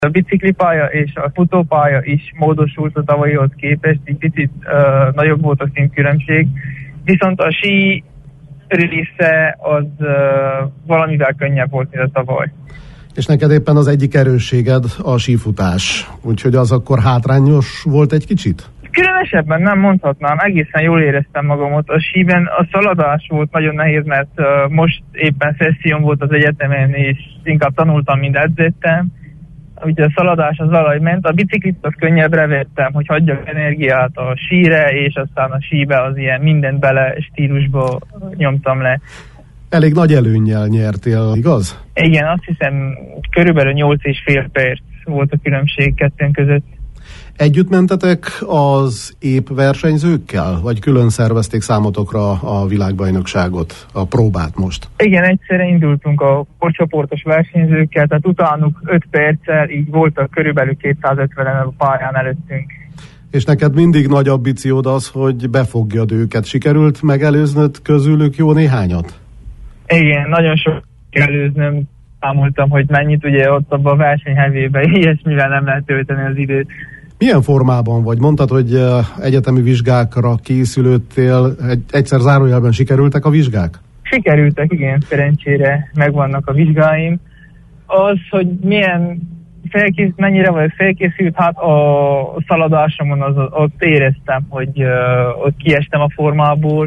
A biciklipálya és a futópálya is módosult a tavalyihoz képest, egy picit nagyobb volt a szintkülönbség, viszont a sí része az valamivel könnyebb volt, mint a tavaly. És neked éppen az egyik erősséged a sífutás, úgyhogy az akkor hátrányos volt egy kicsit? Különösebben nem mondhatnám, egészen jól éreztem magam ott. A síben a szaladás volt nagyon nehéz, mert most éppen szesszióm volt az egyetemen, és inkább tanultam, mint edzettem. Ugye a szaladás az valahogy ment, a biciklit az könnyebbre vettem, hogy hagyjak energiát a síre, és aztán a síbe az ilyen mindent bele stílusba nyomtam le. Elég nagy előnnyel nyertél, igaz? Igen, azt hiszem körülbelül 8,5 perc volt a különbség kettőnk között. Együtt mentetek az épp versenyzőkkel, vagy külön szervezték számotokra a világbajnokságot, a próbát most? Igen, egyszerre indultunk a korcsoportos versenyzőkkel, tehát utánuk 5 perccel, így voltak körülbelül 250-en a pályán előttünk. És neked mindig nagy ambíciód az, hogy befogjad őket. Sikerült megelőznöd közülük jó néhányat? Igen, nagyon sok előznöm, számoltam, hogy mennyit, ugye ott abban a versenyhevében ilyesmivel nem lehet tölteni az időt. Milyen formában vagy? Mondtad, hogy egyetemi vizsgákra készülődtél. Egyszer zárójelben sikerültek a vizsgák? Sikerültek, igen, szerencsére megvannak a vizsgáim. Az, hogy mennyire vagyok felkészült, hát a szaladásomon ott éreztem, hogy ott kiestem a formából.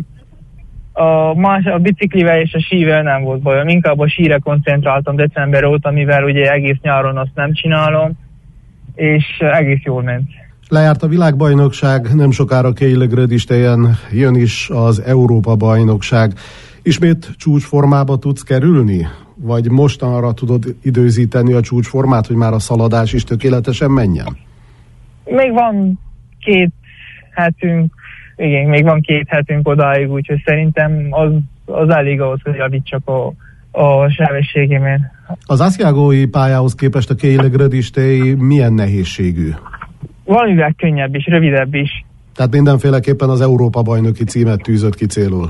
A biciklivel és a sível nem volt bajom, inkább a síre koncentráltam december óta, mivel ugye egész nyáron azt nem csinálom, és egész jól ment. Lejárt a világbajnokság, nem sokára Keilegrödisztelyen jön is az Európa-bajnokság. Ismét csúcsformába tudsz kerülni? Vagy mostanra tudod időzíteni a csúcsformát, hogy már a szaladás is tökéletesen menjen? Még van 2 hetünk, igen, még van 2 hetünk odáig, úgyhogy szerintem az elég ahhoz, hogy javítsak a sebességemen. Az asiagói pályához képest a Keilegrödisztei milyen nehézségű? Valamivel könnyebb is, rövidebb is. Tehát mindenféleképpen az Európa-bajnoki címet tűzött ki célul.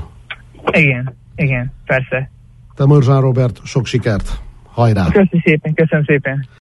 Igen, persze. Te Morzsán Robert, sok sikert! Hajrá! Köszönöm szépen!